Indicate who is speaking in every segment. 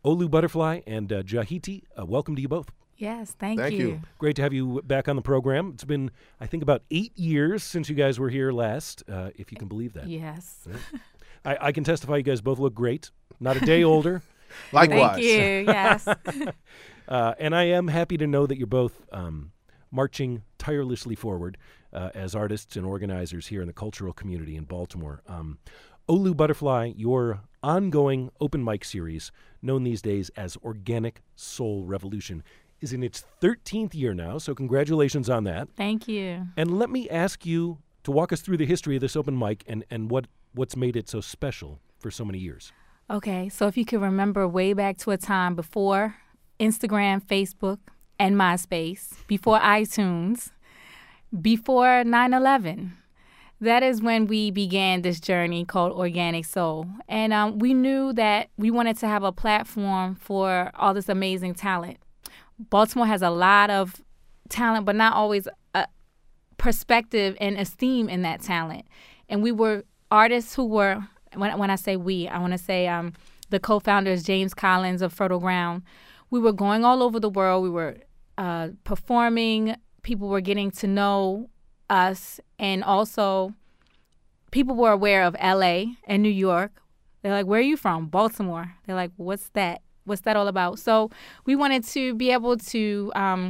Speaker 1: Olu Butterfly and Jahiti, welcome to you both.
Speaker 2: Yes, thank
Speaker 3: Thank you.
Speaker 1: Great to have you back on the program. It's been, I think, about 8 years since you guys were here last, if you can believe that.
Speaker 2: Yes.
Speaker 1: I can testify you guys both look great. Not a day older.
Speaker 3: Likewise.
Speaker 2: Thank you. Yes.
Speaker 1: And I am happy to know that you're both marching tirelessly forward as artists and organizers here in the cultural community in Baltimore. Olu Butterfly, your ongoing open mic series, known these days as Organic Soul Revolution, is in its 13th year now, so congratulations on that.
Speaker 2: Thank you.
Speaker 1: And let me ask you to walk us through the history of this open mic and what's made it so special for so many years.
Speaker 2: Okay, so if you can remember way back to a time before Instagram, Facebook, and MySpace, before iTunes, before 9/11, that is when we began this journey called Organic Soul. And we knew that we wanted to have a platform for all this amazing talent. Baltimore has a lot of talent, but not always a perspective and esteem in that talent. And we were artists who were, when I say we, I want to say the co-founders, James Collins of Fertile Ground. We were going all over the world. We were performing. People were getting to know us. And also, people were aware of L.A. and New York. They're like, where are you from? Baltimore. They're like, what's that? What's that all about? So we wanted to be able to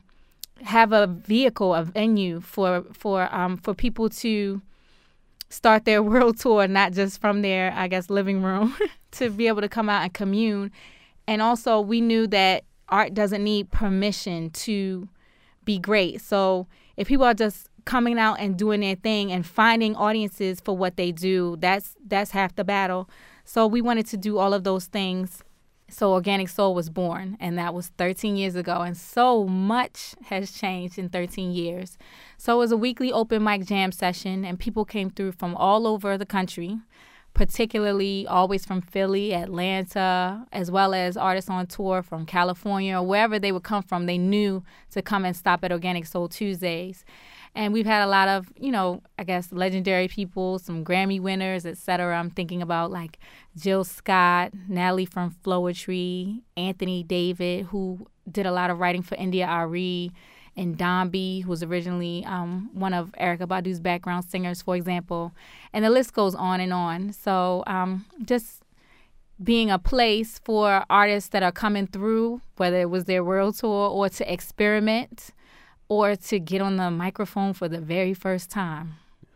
Speaker 2: have a vehicle, a venue for people to start their world tour, not just from their, I guess, living room, to be able to come out and commune. And also, we knew that art doesn't need permission to be great. So if people are just coming out and doing their thing and finding audiences for what they do, that's half the battle. So we wanted to do all of those things. So Organic Soul was born, and that was 13 years ago, and so much has changed in 13 years. So it was a weekly open mic jam session, and people came through from all over the country, particularly always from Philly, Atlanta, as well as artists on tour from California, or wherever they would come from. They knew to come and stop at Organic Soul Tuesdays. And we've had a lot of, I guess, legendary people, some Grammy winners, et cetera. I'm thinking about like Jill Scott, Natalie from Floetry, Anthony David, who did a lot of writing for India Arie, and Dombey, who was originally one of Erykah Badu's background singers, for example. And the list goes on and on. So just being a place for artists that are coming through, whether it was their world tour or to experiment, or to get on the microphone for the very first time.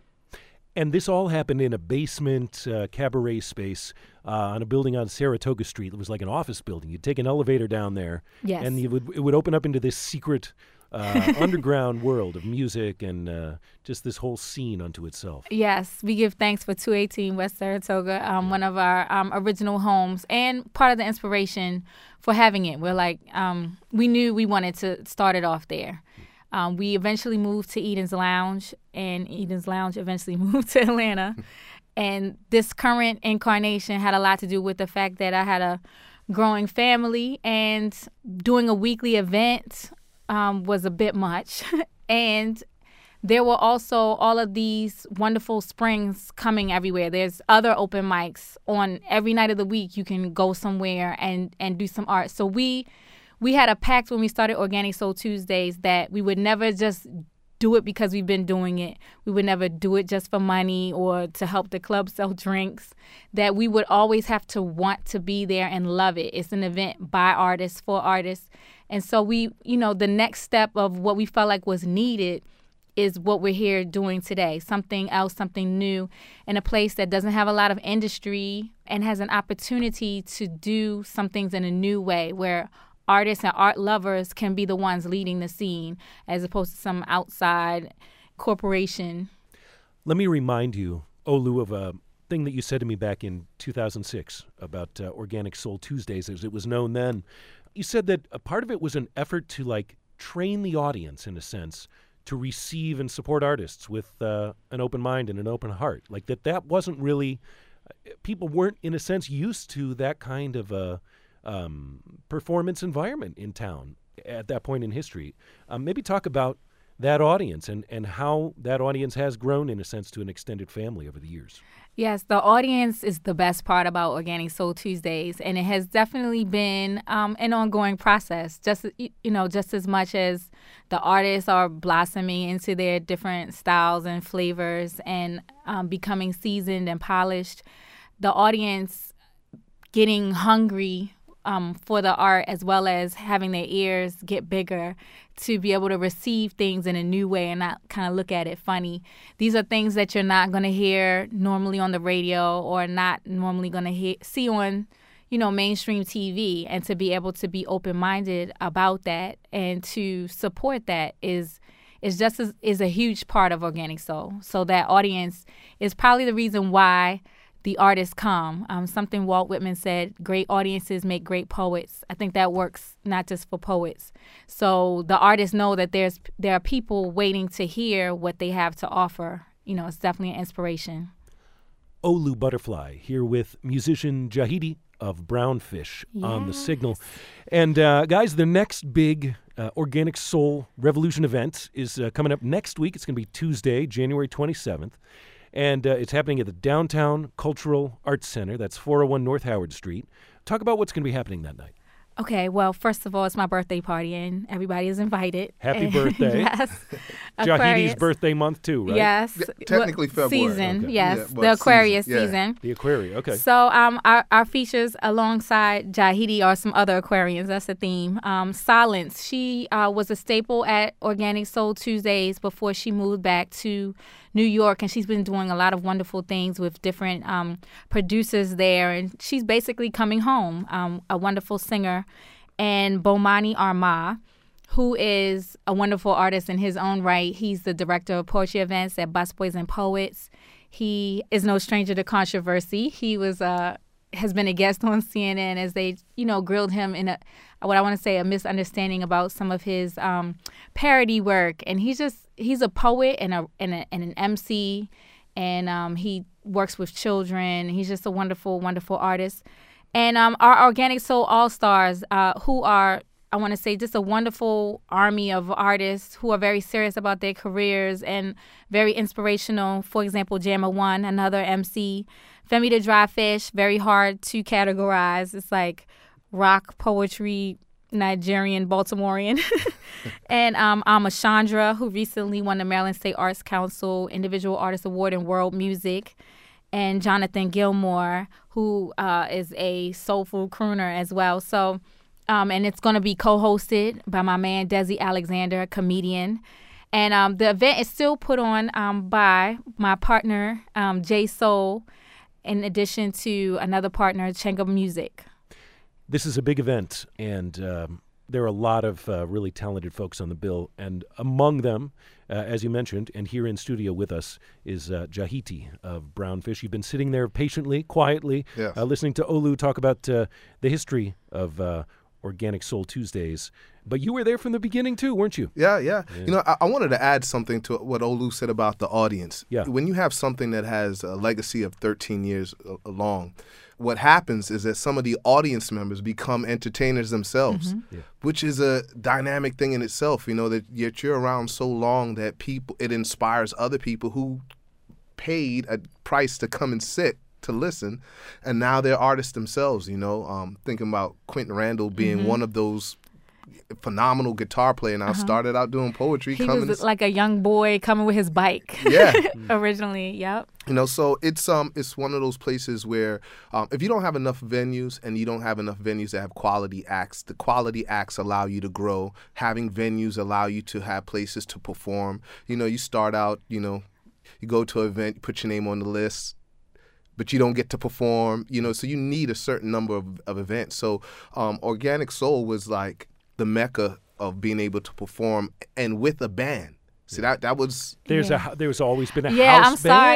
Speaker 1: And this all happened in a basement cabaret space on a building on Saratoga Street. It was like an office building. You'd take an elevator down there,
Speaker 2: Yes.
Speaker 1: and it would open up into this secret underground world of music and just this whole scene unto itself.
Speaker 2: Yes, we give thanks for 218 West Saratoga, one of our original homes, and part of the inspiration for having it. We're like, we knew we wanted to start it off there. We eventually moved to Eden's Lounge, and Eden's Lounge eventually moved to Atlanta. And this current incarnation had a lot to do with the fact that I had a growing family, and doing a weekly event was a bit much. And there were also all of these wonderful springs coming everywhere. There's other open mics on every night of the week. You can go somewhere and do some art. So we had a pact when we started Organic Soul Tuesdays that we would never just do it because we've been doing it. We would never do it just for money or to help the club sell drinks, that we would always have to want to be there and love it. It's an event by artists, for artists. And so the next step of what we felt like was needed is what we're here doing today. Something else, something new, in a place that doesn't have a lot of industry and has an opportunity to do some things in a new way, where artists and art lovers can be the ones leading the scene as opposed to some outside corporation.
Speaker 1: Let me remind you, Olu, of a thing that you said to me back in 2006 about Organic Soul Tuesdays, as it was known then. You said that a part of it was an effort to train the audience, in a sense, to receive and support artists with an open mind and an open heart. Like that wasn't really, people weren't, in a sense, used to that kind of a performance environment in town at that point in history. Maybe talk about that audience and how that audience has grown, in a sense, to an extended family over the years.
Speaker 2: Yes, the audience is the best part about Organic Soul Tuesdays, and it has definitely been an ongoing process. Just just as much as the artists are blossoming into their different styles and flavors and becoming seasoned and polished, the audience getting hungry for the art, as well as having their ears get bigger to be able to receive things in a new way and not kind of look at it funny. These are things that you're not going to hear normally on the radio or not normally going to see on, mainstream TV. And to be able to be open-minded about that and to support that is a huge part of Organic Soul. So that audience is probably the reason why the artists come. Something Walt Whitman said, great audiences make great poets. I think that works not just for poets. So the artists know that there are people waiting to hear what they have to offer. It's definitely an inspiration.
Speaker 1: Olu Butterfly here with musician Jahidi of Brownfish on the Signal. And guys, the next big Organic Soul Revolution event is coming up next week. It's going to be Tuesday, January 27th. And it's happening at the Downtown Cultural Arts Center. That's 401 North Howard Street. Talk about what's going to be happening that night.
Speaker 2: Okay, well, first of all, it's my birthday party, and everybody is invited.
Speaker 1: Happy birthday.
Speaker 2: Yes.
Speaker 1: Jahidi's birthday month, too, right?
Speaker 2: Yes.
Speaker 3: Technically February.
Speaker 2: Season,
Speaker 1: okay.
Speaker 2: yes.
Speaker 3: Yeah,
Speaker 2: the Aquarius
Speaker 3: season.
Speaker 2: season.
Speaker 1: The Aquarius, okay.
Speaker 2: So our features alongside Jahidi are some other Aquarians. That's the theme. Silence. She was a staple at Organic Soul Tuesdays before she moved back to New York, and she's been doing a lot of wonderful things with different producers there, and she's basically coming home. A wonderful singer. And Bomani Arma, who is a wonderful artist in his own right. He's the director of poetry events at Busboys and Poets. He is no stranger to controversy. He has been a guest on CNN as they, grilled him in what I want to say a misunderstanding about some of his parody work. And he's a poet and an MC, and he works with children. He's just a wonderful, wonderful artist. And our Organic Soul All-Stars, who are, I want to say, just a wonderful army of artists who are very serious about their careers and very inspirational. For example, Jammer One, another MC. Femi the Dry Fish, very hard to categorize. It's like rock, poetry, Nigerian, Baltimorean. And Chandra, who recently won the Maryland State Arts Council Individual Artist Award in World Music. And Jonathan Gilmore, who is a soulful crooner as well. So, and it's going to be co-hosted by my man, Desi Alexander, a comedian. And the event is still put on by my partner, J Soul, in addition to another partner, Chenga Music.
Speaker 1: This is a big event, and there are a lot of really talented folks on the bill. And among them, as you mentioned, and here in studio with us is Jahidi of Brownfish. You've been sitting there patiently, quietly,
Speaker 3: Yes.
Speaker 1: Listening to Olu talk about the history of Organic Soul Tuesdays. But you were there from the beginning, too, weren't you?
Speaker 3: Yeah. I wanted to add something to what Olu said about the audience.
Speaker 1: Yeah.
Speaker 3: When you have something that has a legacy of 13 years long, what happens is that some of the audience members become entertainers themselves, which is a dynamic thing in itself, that you're around so long that it inspires other people who paid a price to come and sit to listen, and now they're artists themselves, thinking about Quentin Randall being one of those phenomenal guitar player. Now started out doing poetry.
Speaker 2: He was like a young boy coming with his bike.
Speaker 3: Yeah.
Speaker 2: Originally, yep.
Speaker 3: So it's one of those places where if you don't have enough venues and you don't have enough venues that have quality acts, the quality acts allow you to grow. Having venues allow you to have places to perform. You start out, you go to an event, you put your name on the list, but you don't get to perform, so you need a certain number of events. So Organic Soul was like the mecca of being able to perform and with a band. See, that was...
Speaker 1: There's always been a house
Speaker 2: I'm
Speaker 1: band.
Speaker 2: sorry.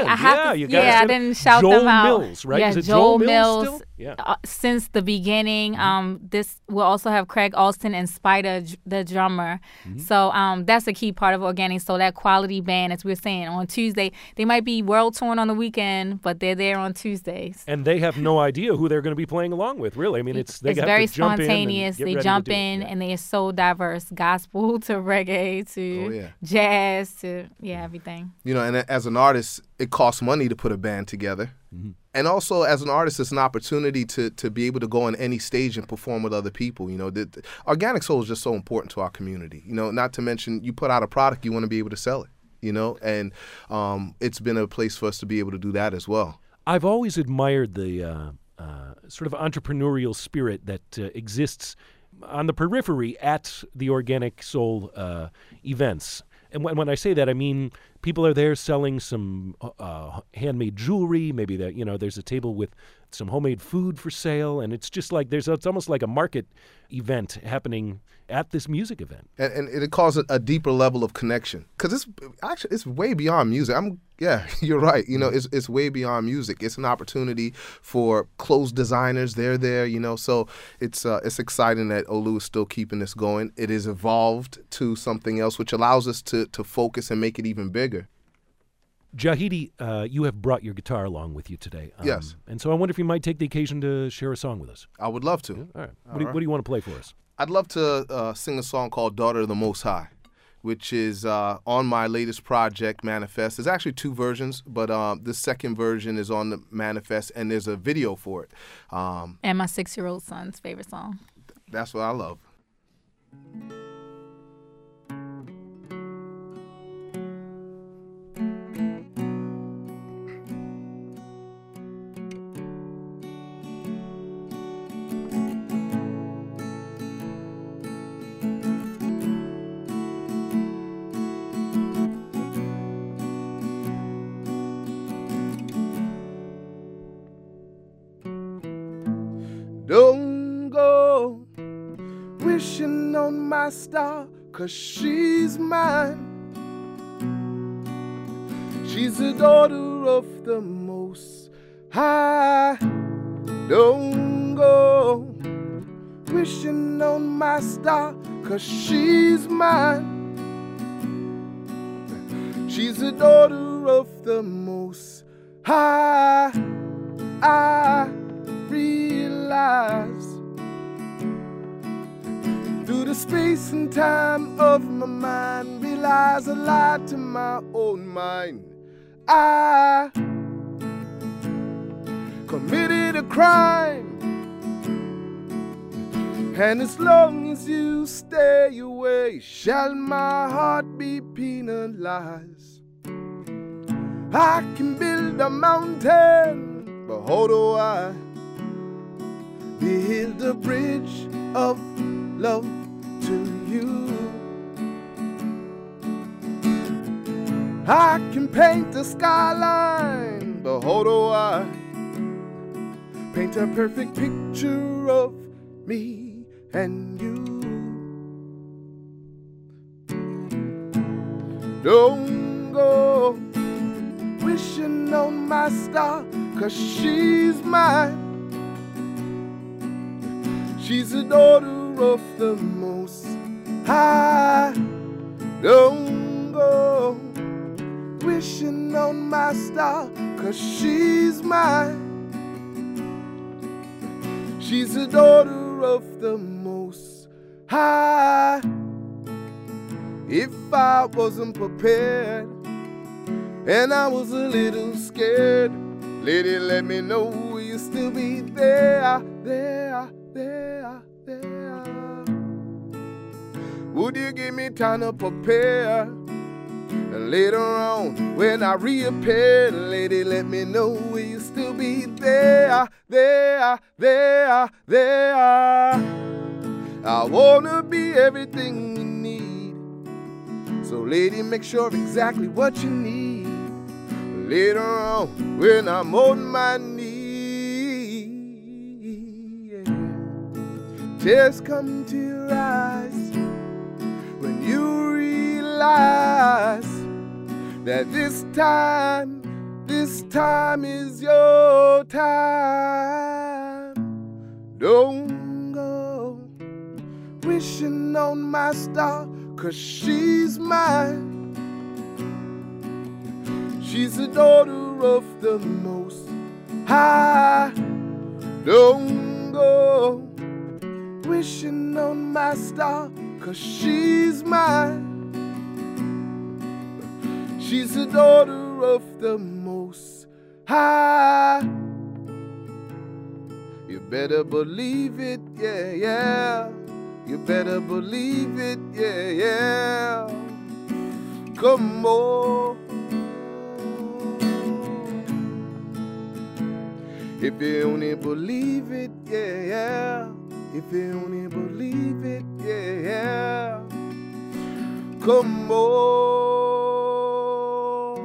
Speaker 2: I didn't shout
Speaker 1: Joel
Speaker 2: them out.
Speaker 1: Mills, right?
Speaker 2: Yeah,
Speaker 1: Is it
Speaker 2: Joel
Speaker 1: Mills
Speaker 2: Mills.
Speaker 1: still? Yeah.
Speaker 2: Since the beginning, this will also have Craig Alston and Spider, the drummer. So that's a key part of Organic Soul, that quality band, as we were saying, on Tuesday. They might be world touring on the weekend, but they're there on Tuesdays.
Speaker 1: And they have no idea who they're going to be playing along with, really. I mean, it's
Speaker 2: very
Speaker 1: to jump
Speaker 2: spontaneous. They jump in, and they are so diverse, gospel to reggae to jazz to everything.
Speaker 3: And as an artist, it costs money to put a band together. And also, as an artist, it's an opportunity to be able to go on any stage and perform with other people. You know, the Organic Soul is just so important to our community. You know, not to mention, you put out a product, you want to be able to sell it. You know, and it's been a place for us to be able to do that as well.
Speaker 1: I've always admired the sort of entrepreneurial spirit that exists on the periphery at the Organic Soul events. And when I say that, I mean people are there selling some handmade jewelry. Maybe that, you know, there's a table with some homemade food for sale, and it's just like it's almost like a market event happening at this music event.
Speaker 3: And it causes a deeper level of connection, because it's way beyond music. You're right. You know, it's way beyond music. It's an opportunity for clothes designers. They're there, you know. So it's exciting that Olu is still keeping this going. It has evolved to something else, which allows us to focus and make it even bigger.
Speaker 1: Jahidi, you have brought your guitar along with you today.
Speaker 3: Yes.
Speaker 1: And so I wonder if you might take the occasion to share a song with us.
Speaker 3: I would love to.
Speaker 1: Yeah? All right. What do you want to play for us?
Speaker 3: I'd love to sing a song called Daughter of the Most High, which is on my latest project, Manifest. There's actually two versions, but the second version is on the Manifest, and there's a video for it.
Speaker 2: And my 6-year-old son's favorite song.
Speaker 3: That's what I love. Don't go wishing on my star, 'cause she's mine. She's the daughter of the Most High. Don't go wishing on my star, 'cause she's mine. She's the daughter of the Most High. I realize through the space and time of my mind, realize I lied to my own mind. I committed a crime, and as long as you stay away, shall my heart be penalized. I can build a mountain, but how do I build a bridge of love to you? I can paint the skyline, but how do I paint a perfect picture of me and you? Don't go wishing on my star, 'cause she's mine. She's the daughter of the Most High. Don't go wishing on my star, 'cause she's mine. She's the daughter of the Most High. If I wasn't prepared and I was a little scared, lady, let me know, will you still be there, there, there, there? Would you give me time to prepare? And later on, when I reappear, lady, let me know, will you still be there, there, there, there? I wanna be everything you need, so lady, make sure exactly what you need. Later on, when I'm on my knees, yeah. Tears come to your eyes when you realize that this time is your time. Don't go wishing on my star, 'cause she's mine. She's the daughter of the Most High. Don't go wishing on my star, 'cause she's mine. She's the daughter of the Most high. You better believe it, yeah, yeah. You better believe it, yeah, yeah. Come on. If you only believe it, yeah, yeah. If you only believe it, yeah, yeah. Come on.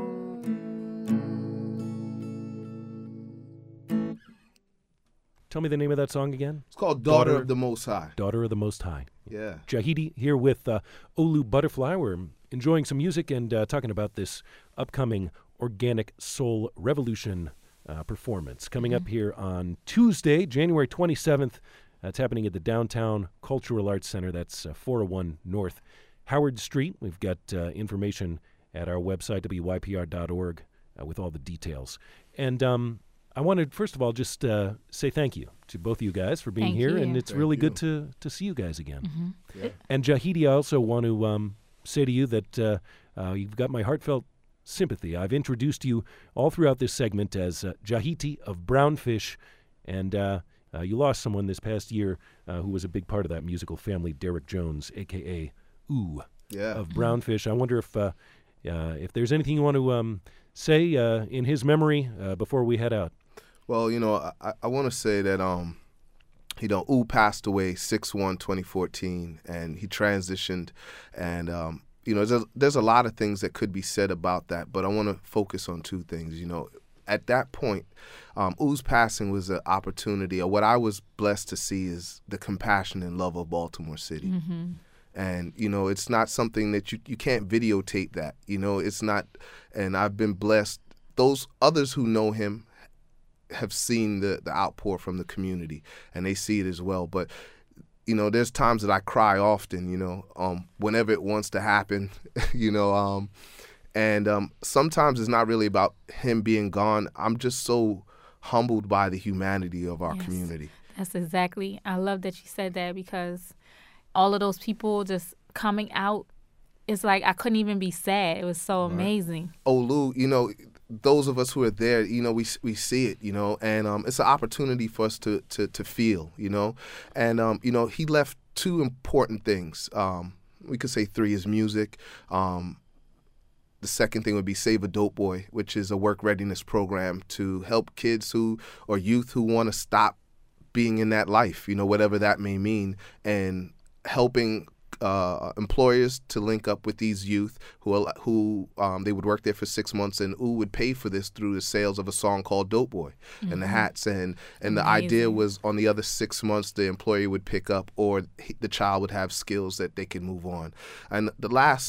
Speaker 1: Tell me the name of that song again.
Speaker 3: It's called Daughter of the Most High.
Speaker 1: Daughter of the Most High.
Speaker 3: Yeah.
Speaker 1: Jahidi here with Olu Butterfly. We're enjoying some music and talking about this upcoming Organic Soul Revolution performance coming up here on Tuesday, January 27th. It's happening at the Downtown Cultural Arts Center. That's 401 North Howard Street. We've got information at our website, wypr.org, with all the details. And I wanted, first of all, just say thank you to both of you guys for being
Speaker 2: Thank
Speaker 1: here.
Speaker 2: you.
Speaker 1: And it's
Speaker 3: Thank
Speaker 1: really
Speaker 3: you.
Speaker 1: good to see you guys again.
Speaker 3: Yeah.
Speaker 1: And Jahidi, I also want to say to you that you've got my heartfelt sympathy. I've introduced you all throughout this segment as Jahiti of Brownfish, and you lost someone this past year who was a big part of that musical family, Derek Jones, a.k.a. Ooh,
Speaker 3: Yeah.
Speaker 1: of Brownfish. I wonder if there's anything you want to say in his memory before we head out.
Speaker 3: Well, I want to say that, Ooh passed away 6/1/2014, and he transitioned, and, there's a lot of things that could be said about that, but I want to focus on two things. At that point, Ooh's passing was an opportunity, or what I was blessed to see is the compassion and love of Baltimore City.
Speaker 2: Mm-hmm.
Speaker 3: And, it's not something that you can't videotape that, it's not, and I've been blessed. Those others who know him have seen the outpour from the community, and they see it as well. But, there's times that I cry often, whenever it wants to happen, and sometimes it's not really about him being gone. I'm just so humbled by the humanity of our community.
Speaker 2: That's exactly. I love that you said that, because all of those people just coming out, it's like I couldn't even be sad. It was so amazing.
Speaker 3: Olu, those of us who are there, we see it, and it's an opportunity for us to feel, and he left two important things. We could say three is music. The second thing would be Save a Dope Boy, which is a work readiness program to help kids or youth who want to stop being in that life, whatever that may mean, and helping employers to link up with these youth who they would work there for 6 months, and Ooh would pay for this through the sales of a song called Dope Boy and the hats, and the idea was on the other 6 months the employer would pick up, or the child would have skills that they can move on. And the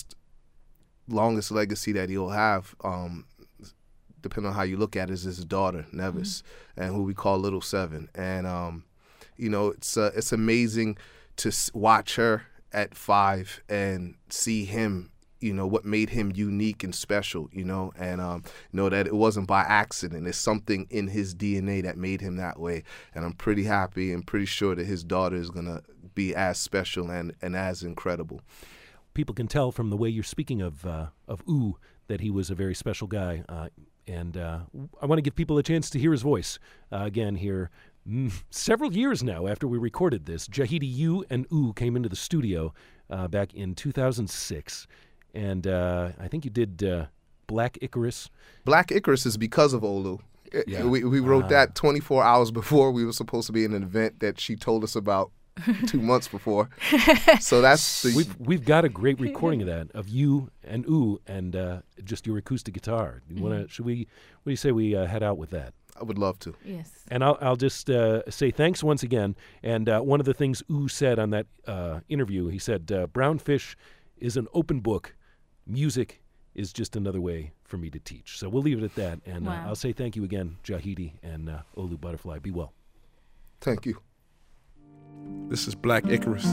Speaker 3: longest legacy that he'll have, depending on how you look at it, is his daughter Nevis, and who we call Little Seven. And it's amazing to watch her at 5 and see him, what made him unique and special, and know that it wasn't by accident. It's something in his DNA that made him that way. And I'm pretty happy and pretty sure that his daughter is going to be as special and as incredible.
Speaker 1: People can tell from the way you're speaking of Ooh that he was a very special guy. And I want to give people a chance to hear his voice again here. Several years now after we recorded this, Jahidi, you and Ooh came into the studio back in 2006, and I think you did Black Icarus.
Speaker 3: Black Icarus is because of Olu.
Speaker 1: Yeah.
Speaker 3: We wrote that 24 hours before we were supposed to be in an event that she told us about 2 months before. So that's
Speaker 1: we've got a great recording of that, of you and Ooh and just your acoustic guitar. You wanna? What do you say we head out with that?
Speaker 3: I would love to.
Speaker 2: Yes.
Speaker 1: And I'll just say thanks once again. And one of the things Ooh said on that interview, he said, Brownfish is an open book. Music is just another way for me to teach. So we'll leave it at that. And
Speaker 2: Wow.
Speaker 1: I'll say thank you again, Jahidi and Olu Butterfly. Be well.
Speaker 3: Thank you.
Speaker 4: This is Black Icarus.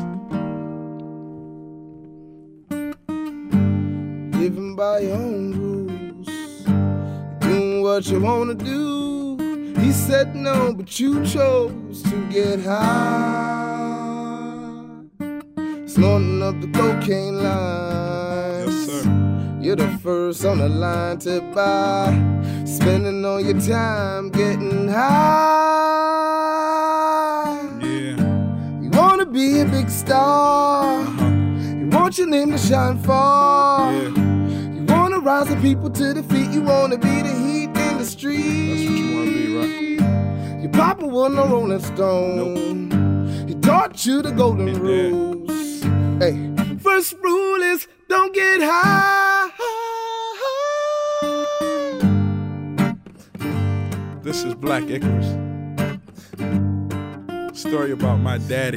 Speaker 3: Living by your own rules, doing what you want to do. He said no, but you chose to get high. Snorting up the cocaine line.
Speaker 4: Yes, sir.
Speaker 3: You're the first on the line to buy. Spending all your time getting high.
Speaker 4: Yeah.
Speaker 3: You wanna be a big star. You want your name to shine far.
Speaker 4: Yeah.
Speaker 3: You wanna rise the people to the feet. You wanna be the heat in the street.
Speaker 4: That's what you wanna be, right?
Speaker 3: Your papa wasn't a Rolling Stone.
Speaker 4: Nope.
Speaker 3: He taught you the golden
Speaker 4: He did.
Speaker 3: rules. Hey, first rule is don't get high.
Speaker 4: This is Black Icarus. Story about my daddy.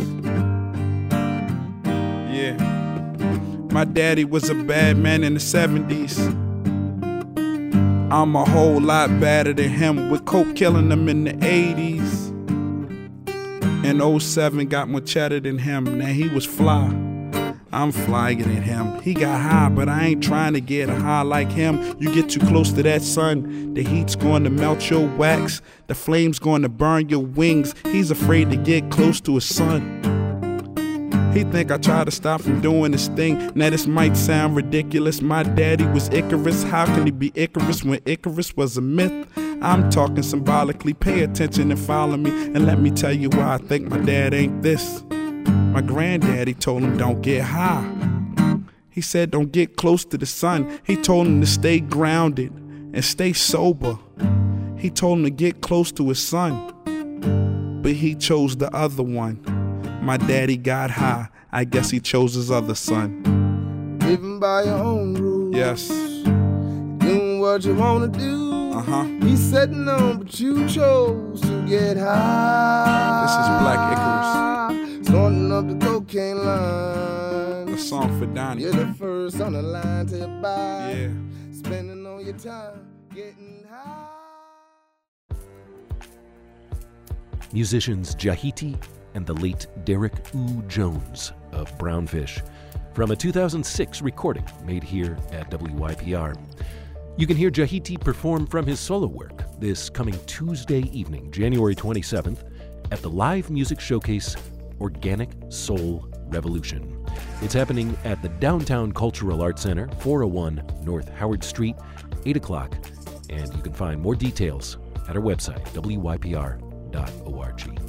Speaker 4: Yeah. My daddy was a bad man in the 70s. I'm a whole lot badder than him, with coke killing him in the 80s. In 07 got more cheddar than him. Now he was fly. I'm flyer than him. He got high, but I ain't trying to get high like him. You get too close to that sun, the heat's going to melt your wax. The flame's going to burn your wings. He's afraid to get close to his son. He think I try to stop from doing this thing. Now this might sound ridiculous. My daddy was Icarus. How can he be Icarus when Icarus was a myth? I'm talking symbolically. Pay attention and follow me, and let me tell you why I think my dad ain't this. My granddaddy told him don't get high. He said don't get close to the sun. He told him to stay grounded and stay sober. He told him to get close to his son, but he chose the other one. My daddy got high. I guess he chose his other son.
Speaker 3: Living by your own rules.
Speaker 4: Yes.
Speaker 3: Doing what you wanna do. He said no, but you chose to get high.
Speaker 4: This is Black Icarus.
Speaker 3: Snorting up the cocaine line.
Speaker 4: A song for Donnie.
Speaker 3: You're the first on the line to buy.
Speaker 4: Yeah.
Speaker 3: Spending all your time getting high.
Speaker 1: Musicians Jahiti and the late Derek Ooh Jones of Brownfish, from a 2006 recording made here at WYPR. You can hear Jahiti perform from his solo work this coming Tuesday evening, January 27th, at the live music showcase Organic Soul Revolution. It's happening at the Downtown Cultural Arts Center, 401 North Howard Street, 8 o'clock, and you can find more details at our website, wypr.org.